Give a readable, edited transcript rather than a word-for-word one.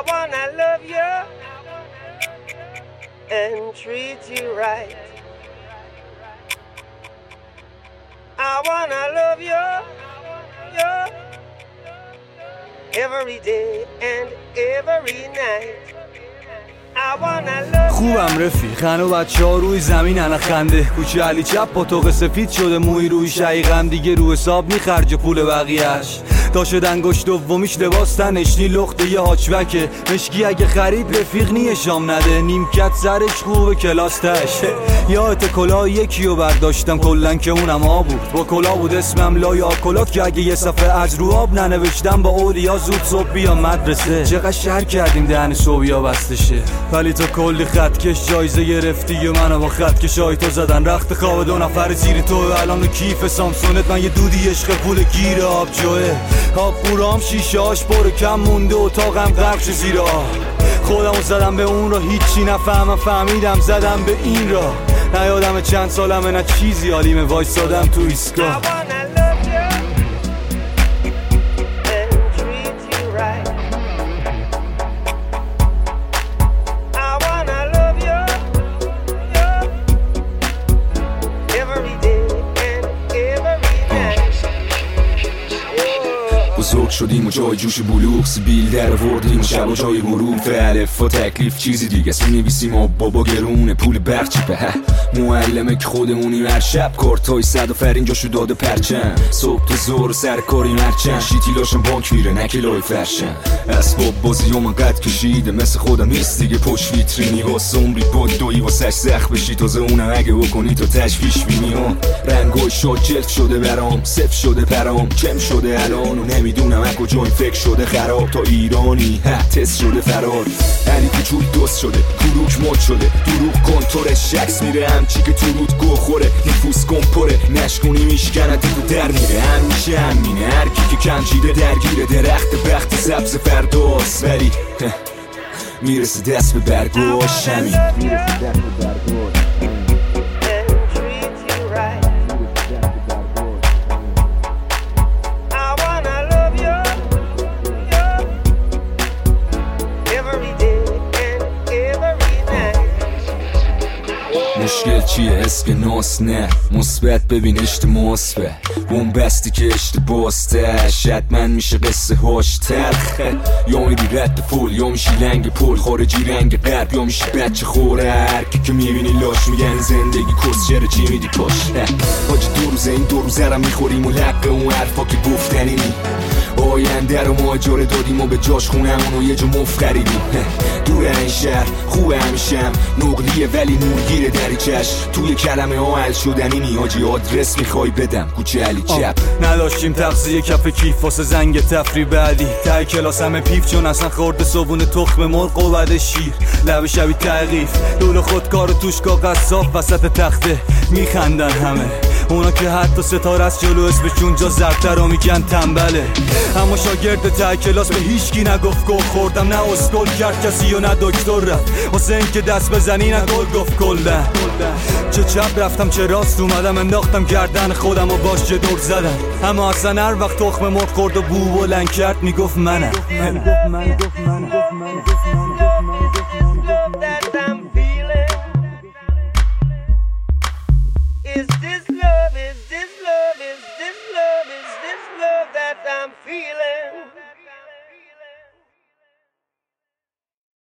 wanna love you and treat you right. I wanna love you, every day and every night. خوبم رفیق و بچه ها روی زمین انا خنده کوچه علی چپ با توق سفید شده موی روی شقیقم دیگه رو حساب میخرج پول بقیهش تا شد انگشت دومیش لباس تنشنی لخته یه هاچبکه مشکی اگه خرید رفیق نیه شام نده نیمکت سرش خوبه کلاس تشه یادت کلاه یکیو برداشتم کلن که اونم آب بود با کلاه بود اسمم لای آکلات که اگه یه صفحه از رو آب ننوشتم با اولیا زود صبح بیام مدرسه چقدر شهر کردیم دهن صبحیا بسته شه ولی تو کلی خطکش جایزه گرفتی و منو با خطکش های تو زدن رخت خواب 2 نفر زیر تو الان رو کیف سامسونت من یه دودی عشق پول گیر آب جوه آب قورام شیشه هاش برو کم مونده اتاقم غرق شه زیر آب خودمو زدم به اون رو هیچی نفهمم فهمیدم زدم به این را نه یادم چند سالمه نه چیزی حالیمه وایسادم تو ایستگاه بزرگ شدیم و جای جوش بلوغ سیبیل در وردیم و شب و جای حروف الف و تکلیف چیزی دیگه سی می‌نویسیم و بابا گرونه پول برچی به معلمه که خودمونیم هر شب کارتای صد و فرین جاشو داده پرچم صبح تا ظهر سر کاریم هرچند شیتی لاشم بانک میره نکلای فرشن اسباب بازی من قد کشیده مثل خودم نیست دیگه پشت ویترینی واسه عمری با دوی واسش سخت بشی تازه اونم اگه بکنی تو تشویش بینی رنگای شاد جلف شده برام صف شده پرام کم شده الان و نمیدونم از کجای فکر شده خراب تا ایرانی تست شده فرار علی کوچول دوست شده کروک مد شده دروغ کنتورش شخص میره همچی که تو رود گو خوره نفوس کن پره نشکونی میشکنه تو در میره همیشه همینه هرکی که کنجیده درگیره درخت بخت سبز فرداست ولی میرسه دست به برگاش همین میرسه دست به برگاش مشکل چیه اسک ناس نه مثبت ببین اشتماس به بومبستی که اشتباسته حتما میشه قصه هاش تلخه یا میری رد فول یا میشی لنگ پول خارجی رنگ غرب یا میشی بچه خوره هرکی که میبینی لاش میگن زندگی کس چرا چی میدی پاش حاجی 2 روزه این 2 روزه را میخوریم و لقه اون حرفا که گفتنی نی آینده رو ماجر دادیم و به جاش خونمون و یه جا مفت خریدیم دور این شهر خوبه همیشم نقلیه ولی نورگیره دریچش توی کلمه ها حل شدنی نی حاجی آدرس میخوای بدم کوچه علی چپ نداشتیم تغذیه کف کیف واسه زنگ تفری بعدی ته کلاس همه پیف چون اصلا خورده صبون تخم مرغ و بعد شیر لب شبی تغییف دول خودکار و توش کاغذ صاف وسط تخته میخندن همه اونا که حتی ستاره از جلو اسمشون جا زرتر رو میگن تنبله اما شاگرد ته کلاس به هیچکی نگفت گفت خوردم نه اسکول کرد کسی و نه دکتر رفت واسه این که دست بزنی نه گل گفت کلن چه چپ رفتم چه راست اومدم انداختم گردن خودم و باش چه دور زدم اما اصلا هر وقت تخم مرغ خورد و بو بلند کرد میگفت منم Is this love, is this love, is this love, is this love that I'm feeling?